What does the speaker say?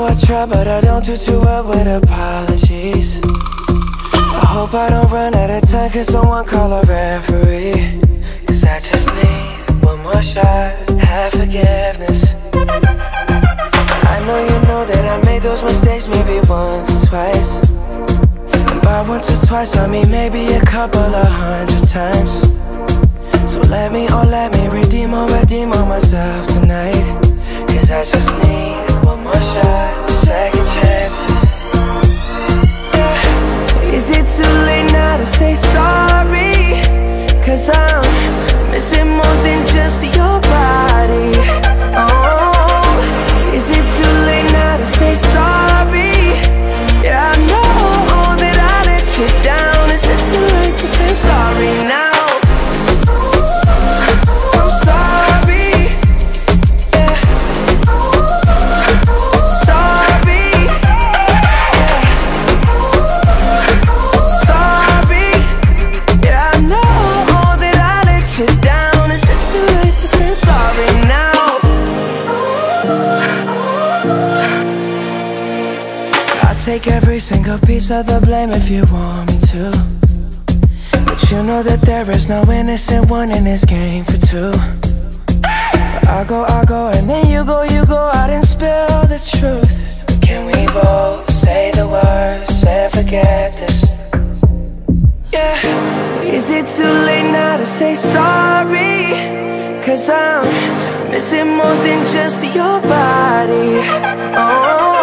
know I try, but I don't do too well with apologies. I hope I don't run out of time, cause someone call a referee. Cause I just need one more shot, have forgiveness. I know you know that I made those mistakes maybe once or twice. And by once or twice I mean maybe a couple of 100 times. So let me redeem on myself tonight. Cause I just need one more shot, second chances. Yeah. Is it too late now to say sorry? Cause I'm missing more than just your body. Oh, is it too late now to say sorry? Yeah, I know that I let you down. Is it too late to say sorry now? Take every single piece of the blame if you want me to. But you know that there is no innocent one in this game for two. But I go, and then you go out and spill the truth. But can we both say the words and forget this? Yeah. Is it too late now to say sorry? Cause I'm missing more than just your body. Oh,